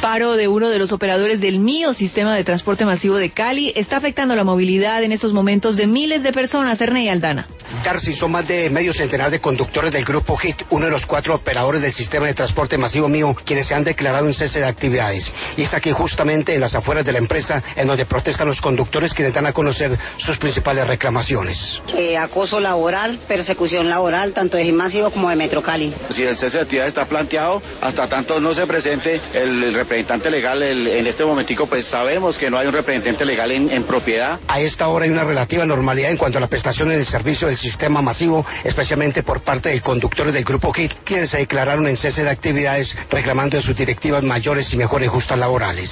Paro de uno de los operadores del MIO, Sistema de Transporte Masivo de Cali, está afectando la movilidad en estos momentos de miles de personas. Ernei Aldana. Tarsi, son más de medio centenar de conductores del Grupo HIT, uno de los 4 operadores del Sistema de Transporte Masivo MIO, quienes se han declarado en cese de actividades. Y es aquí justamente en las afueras de la empresa en donde protestan los conductores, quienes dan a conocer sus principales reclamaciones. Acoso laboral, persecución laboral, tanto de HIT Masivo como de Metro Cali. Si el cese de actividades está planteado, hasta tanto no se presente el representante legal, en este momentico pues sabemos que no hay un representante legal en propiedad. A esta hora hay una relativa normalidad en cuanto a la prestación del servicio del sistema masivo, especialmente por parte de conductores del Grupo HIT, quienes se declararon en cese de actividades reclamando de sus directivas mayores y mejores justas laborales.